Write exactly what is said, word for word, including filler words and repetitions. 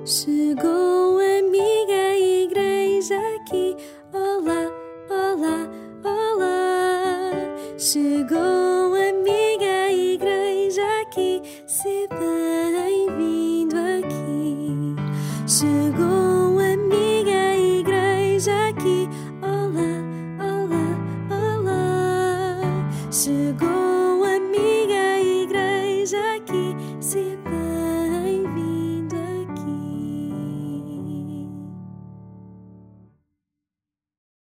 Chegou a amiga igreja aqui. Olá, olá, olá. Chegou a amiga igreja aqui. Se bem-vindo aqui. Chegou a amiga igreja aqui.